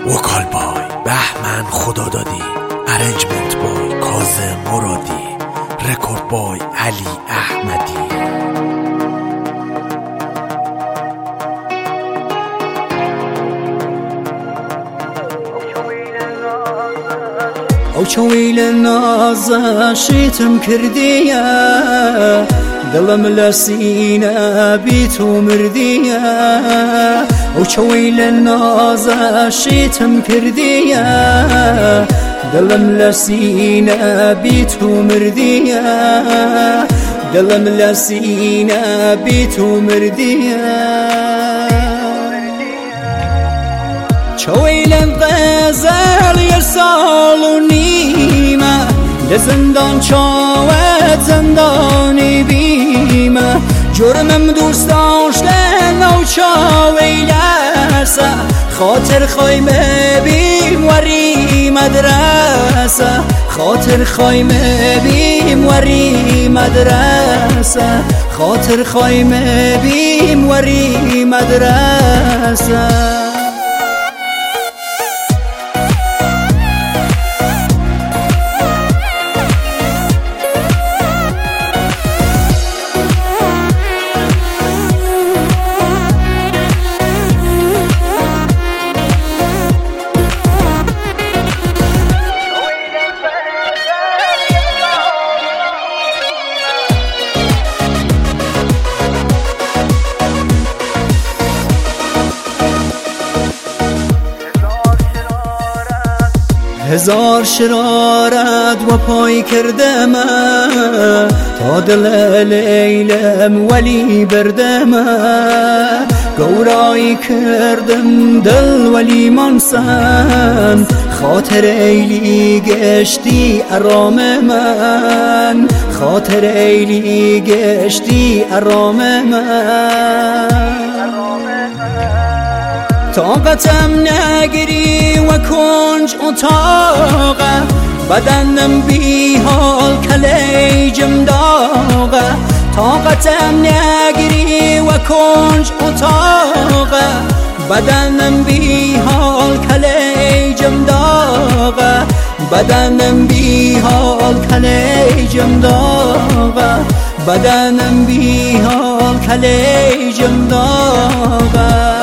وکال بای بهمن خدا دادی، ارنجمنت بای کاظم مرادی، رکورد بای علی احمدی. او چویل نازه شیتم کردیه، دلم لسینه بی تو مردیه. او چویل نازه شیتم کردیه، دلم لسینه بی تو مردیه. دلم لسینه بی تو مردیه. چویلم غزل یه سال و نیمه، لزندان چاوت زندانی بیمه. جرمم دوست داشتن او چاویلسه، خاطر خایمه بیم وری مدرسه. خاطر خایمه بیم وری مدرسه. خاطر خایمه بیم وری مدرسه. هزار شرارت و پای کردم، تا دل لیلم ولی بردم. گورایی کردم دل ولی منسن، خاطر ایلی گشتی ارام من. خاطر ایلی گشتی ارام من. طاقتم نگیری و کنج اتاقه، بدنم بی حال کلیجم داغه. طاقتم نگیری و کنج اتاقه، بدنم بی حال کلیجم داغه. بدنم بی حال کلیجم داغه. بدنم بی حال کلیجم داغه.